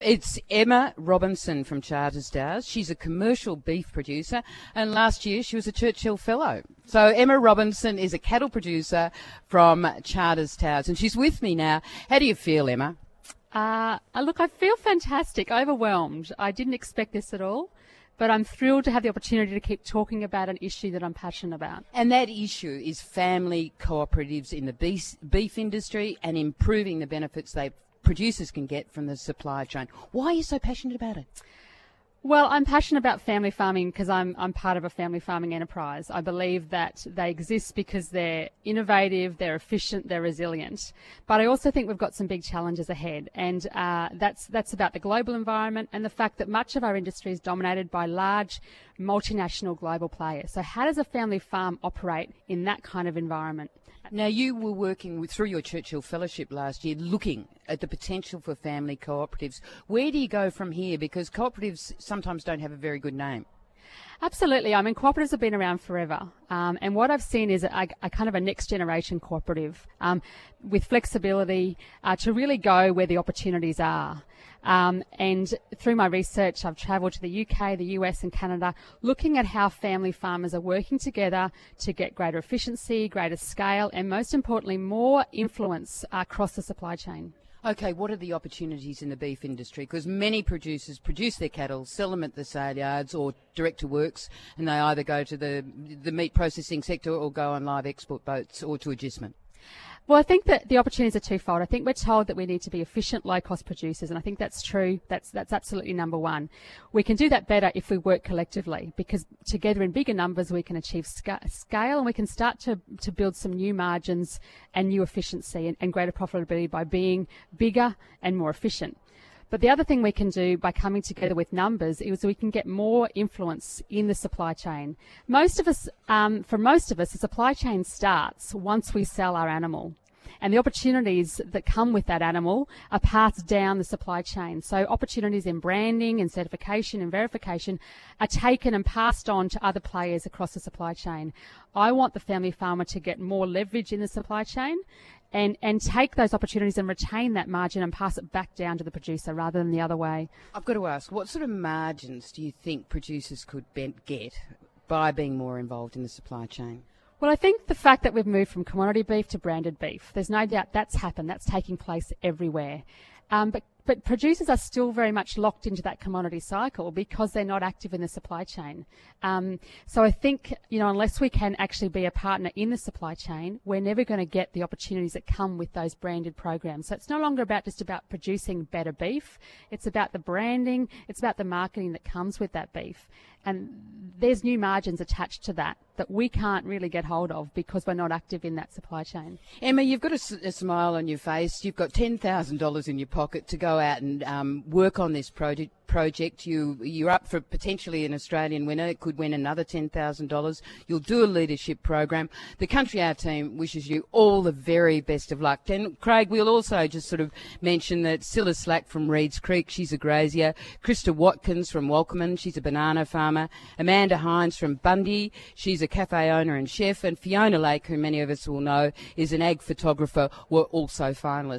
It's Emma Robinson from Charters Towers. She's a commercial beef producer, and last year she was a Churchill Fellow. So Emma Robinson is a cattle producer from Charters Towers, and she's with me now. How do you feel, Emma? Look, I feel fantastic, overwhelmed. I didn't expect this at all, but I'm thrilled to have the opportunity to keep talking about an issue that I'm passionate about. And that issue is family cooperatives in the beef industry and improving the benefits producers can get from the supply chain. Why are you so passionate about it? Well, I'm passionate about family farming because I'm part of a family farming enterprise. I believe that they exist because they're innovative, they're efficient, they're resilient. But I also think we've got some big challenges ahead, and that's about the global environment and the fact that much of our industry is dominated by large multinational global players. So how does a family farm operate in that kind of environment? Now, you were working through your Churchill Fellowship last year looking at the potential for family cooperatives. Where do you go from here? Because cooperatives sometimes don't have a very good name. Absolutely. I mean, cooperatives have been around forever. And what I've seen is a kind of a next generation cooperative with flexibility to really go where the opportunities are. And through my research, I've travelled to the UK, the US and Canada, looking at how family farmers are working together to get greater efficiency, greater scale, and most importantly, more influence across the supply chain. Okay, what are the opportunities in the beef industry? Because many producers produce their cattle, sell them at the sale yards or direct to works, and they either go to the meat processing sector or go on live export boats or to agistment. Well, I think that the opportunities are twofold. I think we're told that we need to be efficient, low-cost producers, and I think that's true. That's absolutely number one. We can do that better if we work collectively, because together in bigger numbers we can achieve scale, and we can start to build some new margins and new efficiency and greater profitability by being bigger and more efficient. But the other thing we can do by coming together with numbers is we can get more influence in the supply chain. For most of us, the supply chain starts once we sell our animal. And the opportunities that come with that animal are passed down the supply chain. So opportunities in branding and certification and verification are taken and passed on to other players across the supply chain. I want the family farmer to get more leverage in the supply chain and take those opportunities and retain that margin and pass it back down to the producer rather than the other way. I've got to ask, what sort of margins do you think producers could get by being more involved in the supply chain? Well, I think the fact that we've moved from commodity beef to branded beef, there's no doubt that's happened. That's taking place everywhere. But producers are still very much locked into that commodity cycle because they're not active in the supply chain. So I think, unless we can actually be a partner in the supply chain, we're never going to get the opportunities that come with those branded programs. So it's no longer just about producing better beef. It's about the branding. It's about the marketing that comes with that beef. And there's new margins attached to that we can't really get hold of because we're not active in that supply chain. Emma, you've got a smile on your face. You've got $10,000 in your pocket to go out and work on this project. You're up for potentially an Australian winner. It could win another $10,000. You'll do a leadership program. The Country Hour team wishes you all the very best of luck. And Craig, we'll also just sort of mention that Cilla Slack from Reeds Creek, she's a grazier. Krista Watkins from Walkerman, she's a banana farmer. Amanda Hines from Bundy, she's a cafe owner and chef. And Fiona Lake, who many of us will know, is an ag photographer, were also finalists.